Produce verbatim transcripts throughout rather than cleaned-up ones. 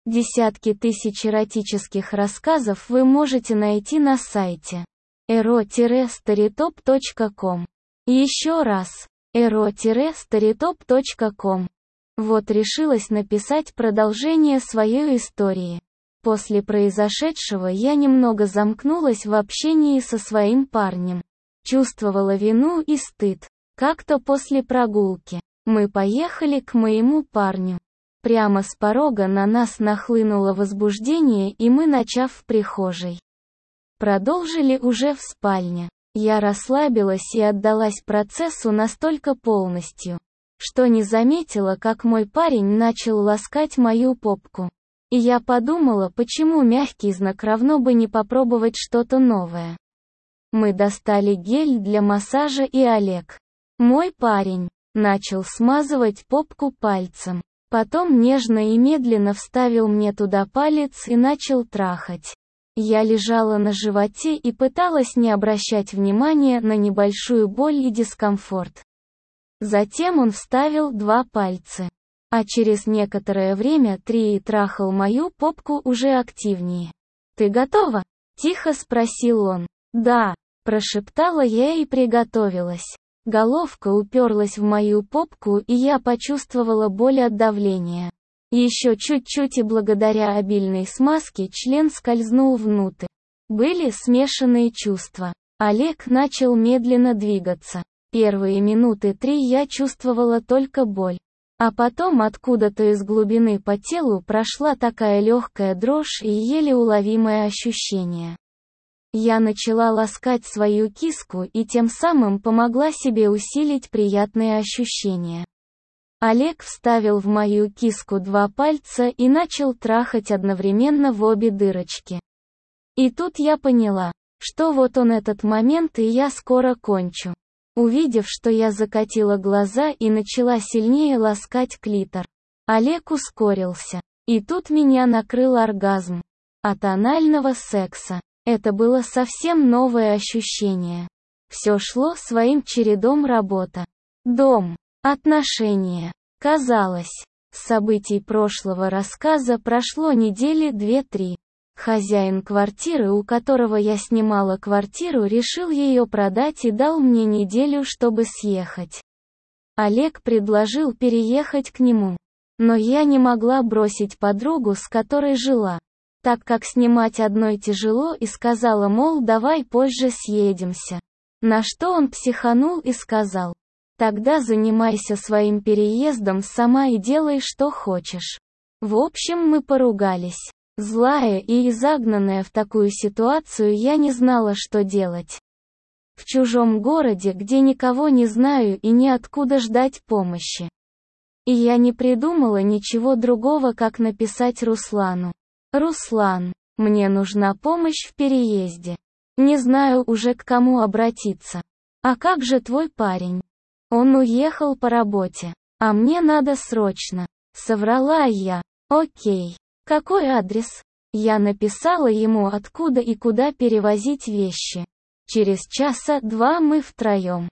Десятки тысяч эротических рассказов вы можете найти на сайте эро старитоп точка ком. Еще раз, эро старитоп точка ком. Вот решилась написать продолжение своей истории. После произошедшего я немного замкнулась в общении со своим парнем. Чувствовала вину и стыд. Как-то после прогулки мы поехали к моему парню. Прямо с порога на нас нахлынуло возбуждение, и мы, начав в прихожей, продолжили уже в спальне. Я расслабилась и отдалась процессу настолько полностью, что не заметила, как мой парень начал ласкать мою попку. И я подумала, почему мягкий знак равно бы не попробовать что-то новое. Мы достали гель для массажа, и Олег, мой парень, начал смазывать попку пальцем. Потом нежно и медленно вставил мне туда палец и начал трахать. Я лежала на животе и пыталась не обращать внимания на небольшую боль и дискомфорт. Затем он вставил два пальца. А через некоторое время три и трахал мою попку уже активнее. «Ты готова?» – тихо спросил он. «Да», – прошептала я и приготовилась. Головка уперлась в мою попку, и я почувствовала боль от давления. Еще чуть-чуть, и благодаря обильной смазке член скользнул внутрь. Были смешанные чувства. Олег начал медленно двигаться. Первые минуты три я чувствовала только боль. А потом откуда-то из глубины по телу прошла такая легкая дрожь и еле уловимое ощущение. Я начала ласкать свою киску и тем самым помогла себе усилить приятные ощущения. Олег вставил в мою киску два пальца и начал трахать одновременно в обе дырочки. И тут я поняла, что вот он этот момент, и я скоро кончу. Увидев, что я закатила глаза и начала сильнее ласкать клитор, Олег ускорился. И тут меня накрыл оргазм от анального секса. Это было совсем новое ощущение. Все шло своим чередом: работа, дом, отношения. Казалось, с событий прошлого рассказа прошло недели две-три. Хозяин квартиры, у которого я снимала квартиру, решил ее продать и дал мне неделю, чтобы съехать. Олег предложил переехать к нему. Но я не могла бросить подругу, с которой жила, так как снимать одной тяжело, и сказала, мол, давай позже съедемся. На что он психанул и сказал: тогда занимайся своим переездом сама и делай, что хочешь. В общем, мы поругались. Злая и загнанная в такую ситуацию, я не знала, что делать. В чужом городе, где никого не знаю и неоткуда ждать помощи. И я не придумала ничего другого, как написать Руслану: «Руслан, мне нужна помощь в переезде. Не знаю уже, к кому обратиться. А как же твой парень? Он уехал по работе, а мне надо срочно». Соврала я. «Окей. Какой адрес?» Я написала ему, откуда и куда перевозить вещи. Через часа два мы втроем,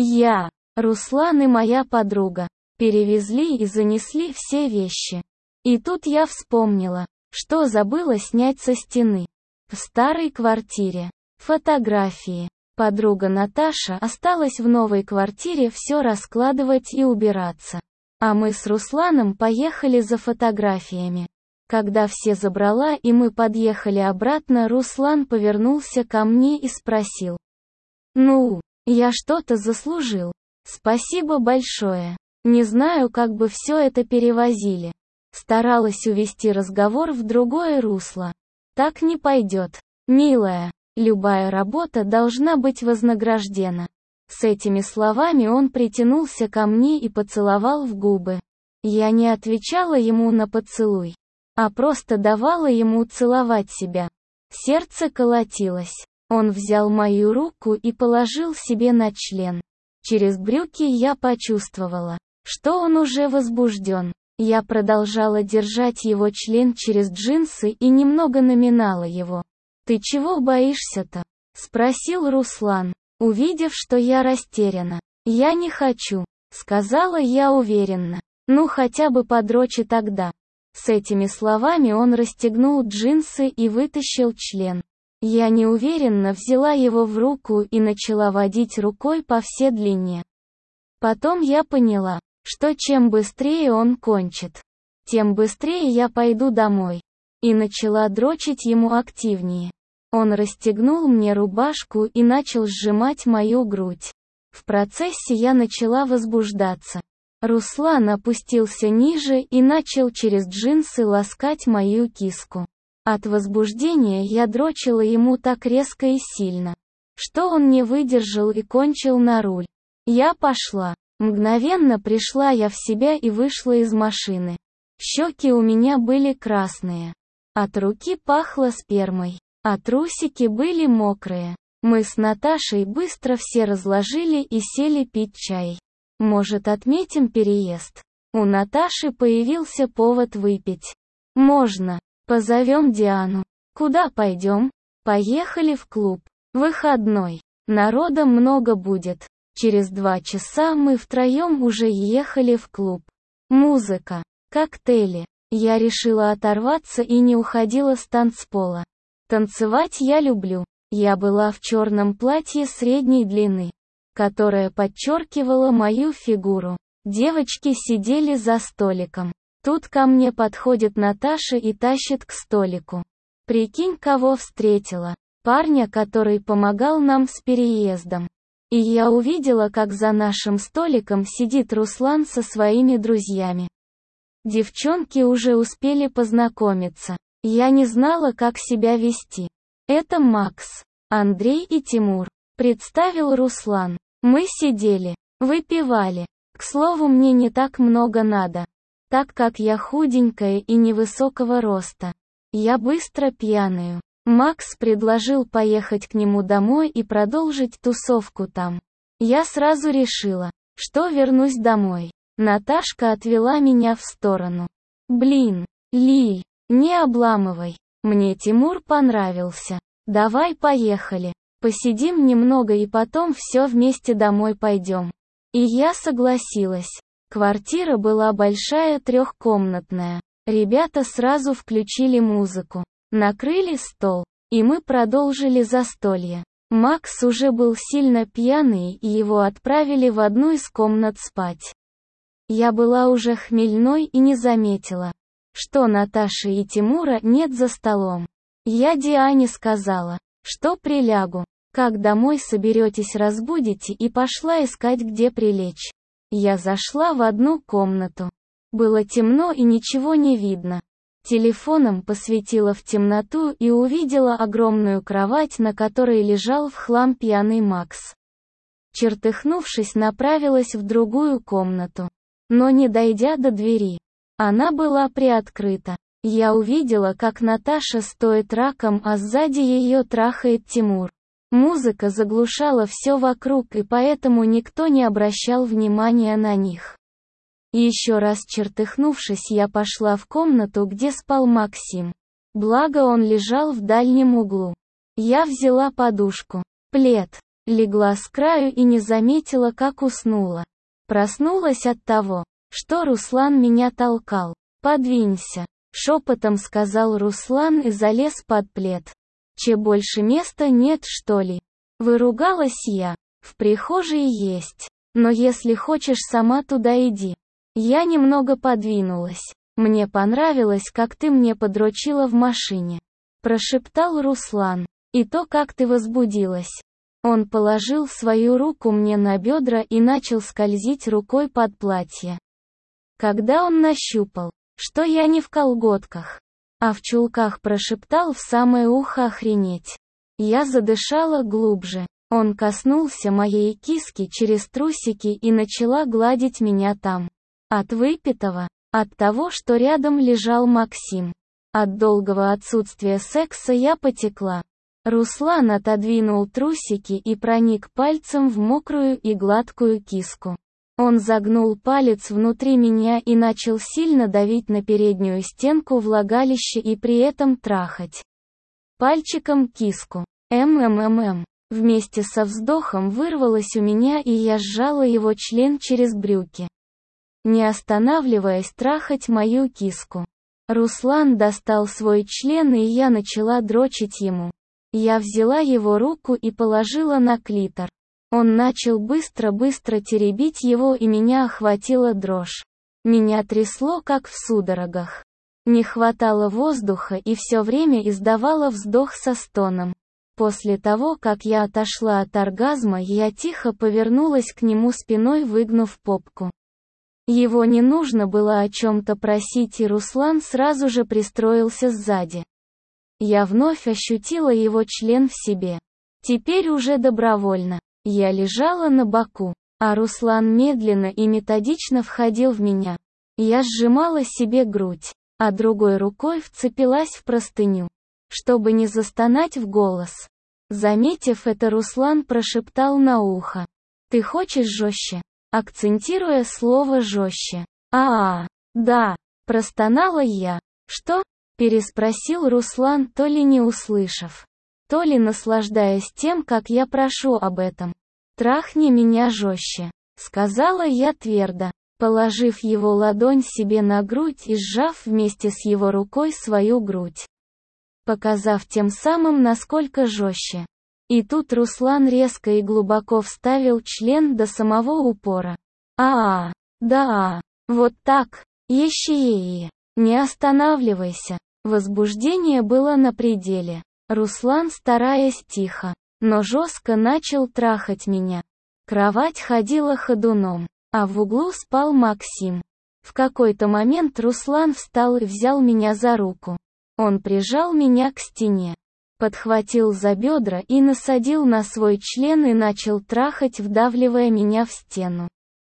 я, Руслан и моя подруга, перевезли и занесли все вещи. И тут я вспомнила, что забыла снять со стены, в старой квартире, фотографии. Подруга Наташа осталась в новой квартире все раскладывать и убираться. А мы с Русланом поехали за фотографиями. Когда все забрала и мы подъехали обратно, Руслан повернулся ко мне и спросил: «Ну, я что-то заслужил? Спасибо большое. Не знаю, как бы все это перевозили». Старалась увести разговор в другое русло. «Так не пойдет, милая. Любая работа должна быть вознаграждена». С этими словами он притянулся ко мне и поцеловал в губы. Я не отвечала ему на поцелуй, а просто давала ему целовать себя. Сердце колотилось. Он взял мою руку и положил себе на член. Через брюки я почувствовала, что он уже возбужден. Я продолжала держать его член через джинсы и немного наминала его. «Ты чего боишься-то?» — спросил Руслан, увидев, что я растеряна. «Я не хочу», — сказала я уверенно. «Ну хотя бы подрочи тогда». С этими словами он расстегнул джинсы и вытащил член. Я неуверенно взяла его в руку и начала водить рукой по всей длине. Потом я поняла, что чем быстрее он кончит, тем быстрее я пойду домой. И начала дрочить ему активнее. Он расстегнул мне рубашку и начал сжимать мою грудь. В процессе я начала возбуждаться. Руслан опустился ниже и начал через джинсы ласкать мою киску. От возбуждения я дрочила ему так резко и сильно, что он не выдержал и кончил на руль. Я пошла. Мгновенно пришла я в себя и вышла из машины. Щеки у меня были красные. От руки пахло спермой, а трусики были мокрые. Мы с Наташей быстро все разложили и сели пить чай. Может, отметим переезд? У Наташи появился повод выпить. Можно. Позовем Диану. Куда пойдем? Поехали в клуб. Выходной. Народа много будет. Через два часа мы втроем уже ехали в клуб. Музыка. Коктейли. Я решила оторваться и не уходила с танцпола. Танцевать я люблю. Я была в черном платье средней длины, которое подчеркивало мою фигуру. Девочки сидели за столиком. Тут ко мне подходит Наташа и тащит к столику. Прикинь, кого встретила. Парня, который помогал нам с переездом. И я увидела, как за нашим столиком сидит Руслан со своими друзьями. Девчонки уже успели познакомиться. Я не знала, как себя вести. Это Макс, Андрей и Тимур, представил Руслан. Мы сидели, выпивали. К слову, мне не так много надо, так как я худенькая и невысокого роста. Я быстро пьяную. Макс предложил поехать к нему домой и продолжить тусовку там. Я сразу решила, что вернусь домой. Наташка отвела меня в сторону. Блин, Лиль, не обламывай. Мне Тимур понравился. Давай поехали. Посидим немного и потом все вместе домой пойдем. И я согласилась. Квартира была большая трехкомнатная. Ребята сразу включили музыку. Накрыли стол. И мы продолжили застолье. Макс уже был сильно пьяный и его отправили в одну из комнат спать. Я была уже хмельной и не заметила, что Наташи и Тимура нет за столом. Я Диане сказала, что прилягу. Как домой соберетесь, разбудите, и пошла искать, где прилечь. Я зашла в одну комнату. Было темно и ничего не видно. Телефоном посветила в темноту и увидела огромную кровать, на которой лежал в хлам пьяный Макс. Чертыхнувшись, направилась в другую комнату. Но не дойдя до двери, она была приоткрыта. Я увидела, как Наташа стоит раком, а сзади ее трахает Тимур. Музыка заглушала все вокруг, и поэтому никто не обращал внимания на них. Еще раз чертыхнувшись, я пошла в комнату, где спал Максим. Благо он лежал в дальнем углу. Я взяла подушку, плед, легла с краю и не заметила, как уснула. Проснулась от того, что Руслан меня толкал. «Подвинься», — шепотом сказал Руслан и залез под плед. «Че, больше места нет, что ли?» Выругалась я. «В прихожей есть. Но если хочешь, сама туда иди». Я немного подвинулась. «Мне понравилось, как ты мне подрочила в машине», — прошептал Руслан. «И то, как ты возбудилась». Он положил свою руку мне на бедра и начал скользить рукой под платье. Когда он нащупал, что я не в колготках, а в чулках, прошептал в самое ухо: «Охренеть». Я задышала глубже. Он коснулся моей киски через трусики и начала гладить меня там. От выпитого, от того, что рядом лежал Максим, от долгого отсутствия секса я потекла. Руслан отодвинул трусики и проник пальцем в мокрую и гладкую киску. Он загнул палец внутри меня и начал сильно давить на переднюю стенку влагалища и при этом трахать пальчиком киску. «Мммм». Вместе со вздохом вырвалось у меня, и я сжала его член через брюки, не останавливаясь трахать мою киску. Руслан достал свой член, и я начала дрочить ему. Я взяла его руку и положила на клитор. Он начал быстро-быстро теребить его, и меня охватила дрожь. Меня трясло, как в судорогах. Не хватало воздуха, и все время издавала вздох со стоном. После того, как я отошла от оргазма, я тихо повернулась к нему спиной, выгнув попку. Его не нужно было о чем-то просить, и Руслан сразу же пристроился сзади. Я вновь ощутила его член в себе. Теперь уже добровольно. Я лежала на боку, а Руслан медленно и методично входил в меня. Я сжимала себе грудь, а другой рукой вцепилась в простыню, чтобы не застонать в голос. Заметив это, Руслан прошептал на ухо: «Ты хочешь жестче?» Акцентируя слово «жестче». «А-а, да», простонала я. «Что?» переспросил Руслан, то ли не услышав, то ли наслаждаясь тем, как я прошу об этом. «Трахни меня жестче», сказала я твердо, положив его ладонь себе на грудь и сжав вместе с его рукой свою грудь, показав тем самым, насколько жестче. И тут Руслан резко и глубоко вставил член до самого упора. «А-а, да, вот так, еще, не останавливайся». Возбуждение было на пределе. Руслан, стараясь тихо, но жестко, начал трахать меня. Кровать ходила ходуном, а в углу спал Максим. В какой-то момент Руслан встал и взял меня за руку. Он прижал меня к стене, подхватил за бедра и насадил на свой член и начал трахать, вдавливая меня в стену.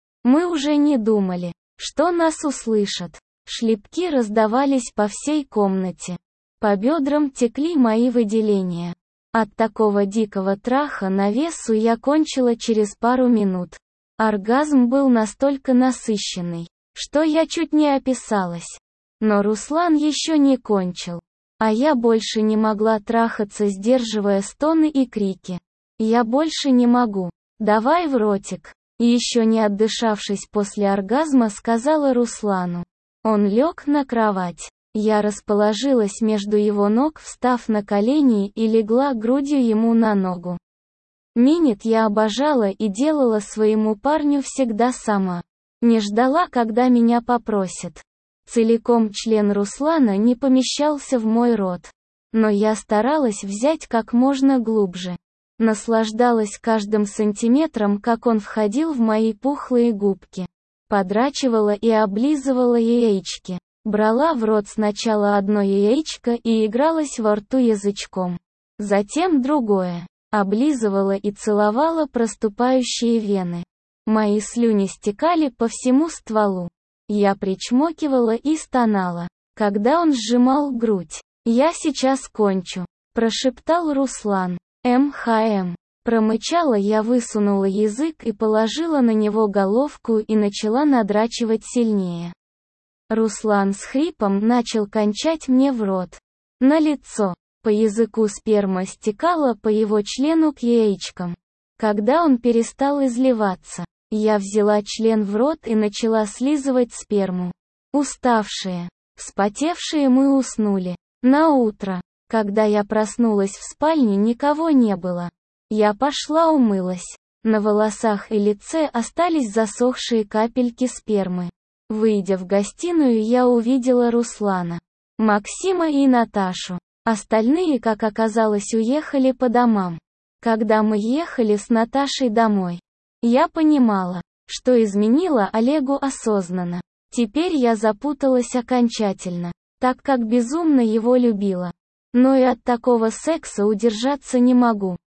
Мы уже не думали, что нас услышат. Шлепки раздавались по всей комнате. По бедрам текли мои выделения. От такого дикого траха на весу я кончила через пару минут. Оргазм был настолько насыщенный, что я чуть не описалась. Но Руслан еще не кончил. А я больше не могла трахаться, сдерживая стоны и крики. «Я больше не могу. Давай в ротик». Еще не отдышавшись после оргазма, сказала Руслану. Он лег на кровать. Я расположилась между его ног, встав на колени, и легла грудью ему на ногу. Минет я обожала и делала своему парню всегда сама. Не ждала, когда меня попросят. Целиком член Руслана не помещался в мой рот. Но я старалась взять как можно глубже. Наслаждалась каждым сантиметром, как он входил в мои пухлые губки. Подрачивала и облизывала яички. Брала в рот сначала одно яичко и игралась во рту язычком. Затем другое. Облизывала и целовала проступающие вены. Мои слюни стекали по всему стволу. Я причмокивала и стонала, когда он сжимал грудь. «Я сейчас кончу», прошептал Руслан. «МХМ». Промычала я, высунула язык и положила на него головку и начала надрачивать сильнее. Руслан с хрипом начал кончать мне в рот. На лицо. По языку сперма стекала по его члену к яичкам. Когда он перестал изливаться, я взяла член в рот и начала слизывать сперму. Уставшие, вспотевшие, мы уснули. На утро, когда я проснулась в спальне, никого не было. Я пошла умылась. На волосах и лице остались засохшие капельки спермы. Выйдя в гостиную, я увидела Руслана, Максима и Наташу. Остальные, как оказалось, уехали по домам. Когда мы ехали с Наташей домой, я понимала, что изменила Олегу осознанно. Теперь я запуталась окончательно, так как безумно его любила. Но и от такого секса удержаться не могу.